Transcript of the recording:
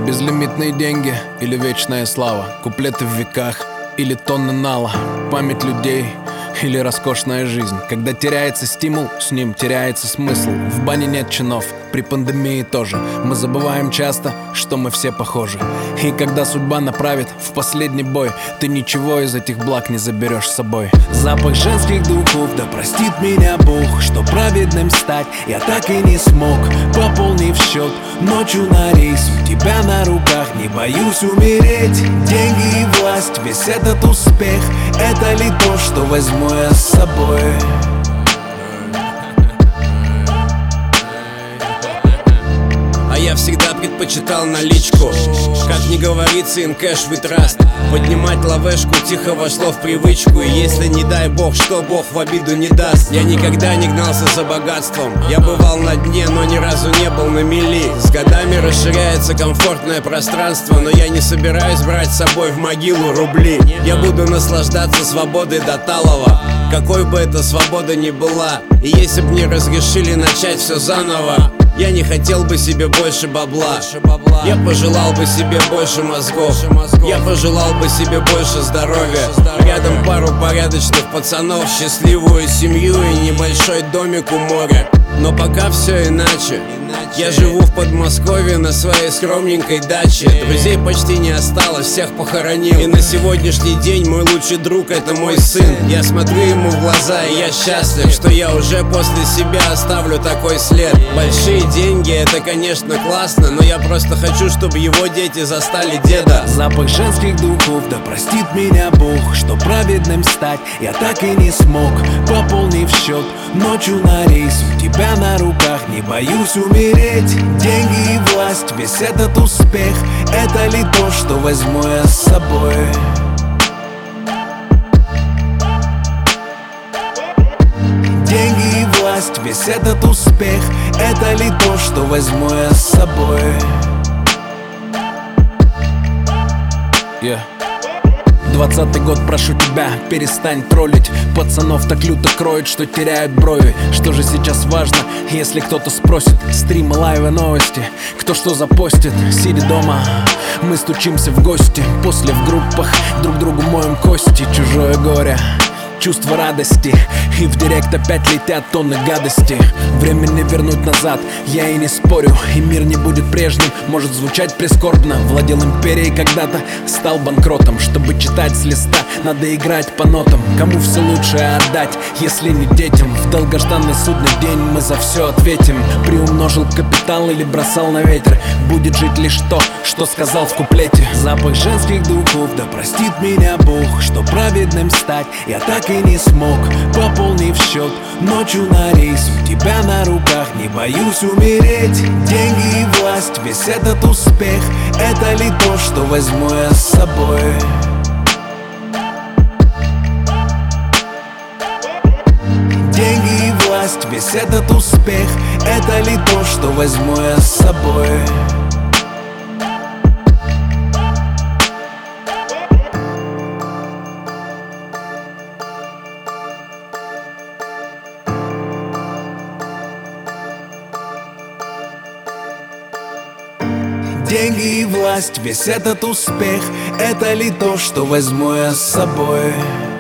Безлимитные деньги или вечная слава, куплеты в веках или тонны нала, память людей или роскошная жизнь. Когда теряется стимул, с ним теряется смысл. В бане нет чинов, при пандемии тоже. Мы забываем часто, что мы все похожи. И когда судьба направит в последний бой, ты ничего из этих благ не заберешь с собой. Запах женских духов, да простит меня Бог, что праведным стать я так и не смог. Пополнив счет ночью на рейс, у тебя на руках, не боюсь умереть. Деньги и власть, весь этот успех, это ли то, что возьму я с собой? А я всегда предпочитал наличку. Как ни говорится, in cash we trust. Поднимать лавешку тихо вошло в привычку. И если не дай бог, что Бог в обиду не даст. Я никогда не гнался за богатством. Я бывал на дне, но ни разу не был на мели. С годами расширяется комфортное пространство, но я не собираюсь брать с собой в могилу рубли. Я буду наслаждаться свободой до талого, какой бы эта свобода ни была. И если б мне разрешили начать все заново, я не хотел бы себе больше бабла. Я пожелал бы себе больше мозгов. Я пожелал бы себе больше здоровья. Рядом пару порядочных пацанов, счастливую семью и небольшой домик у моря. Но пока все иначе. Я живу в Подмосковье на своей скромненькой даче. Друзей почти не осталось, всех похоронил. И на сегодняшний день мой лучший друг — это мой сын. Я смотрю ему в глаза, и я счастлив, что я уже после себя оставлю такой след. Большие деньги — это, конечно, классно, но я просто хочу, чтобы его дети застали деда. Запах женских духов, да простит меня Бог, что праведным стать я так и не смог. Пополнив счет ночью на рейс, у тебя на руках, не боюсь умереть. Деньги и власть, весь этот успех, это ли то, что возьму я с собой? Деньги и власть, весь этот успех, это ли то, что возьму я с собой? Yeah. 20-й год, прошу тебя, перестань троллить. Пацанов так люто кроет, что теряют брови. Что же сейчас важно, если кто-то спросит? Стримы, лайвы, новости, кто что запостит. Сидя дома, мы стучимся в гости. После в группах друг другу моем кости. Чужое горе, чувство радости, и в директ опять летят тонны гадости. Время не вернуть назад, я и не спорю. И мир не будет прежним, может звучать прискорбно. Владел империей когда-то, стал банкротом. Чтобы читать с листа, надо играть по нотам. Кому все лучшее отдать, если не детям? В долгожданный судный день мы за все ответим. Приумножил капитал или бросал на ветер, будет жить лишь то, что сказал в куплете. Запах женских духов, да простит меня Бог, что праведным стать я так и не смог. Пополнив счет ночью на рейс, у тебя на руках, не боюсь умереть. Деньги и власть, весь этот успех, это ли то, что возьму я с собой? Деньги и власть, весь этот успех, это ли то, что возьму я с собой? Деньги и власть, весь этот успех, это ли то, что возьму я с собой?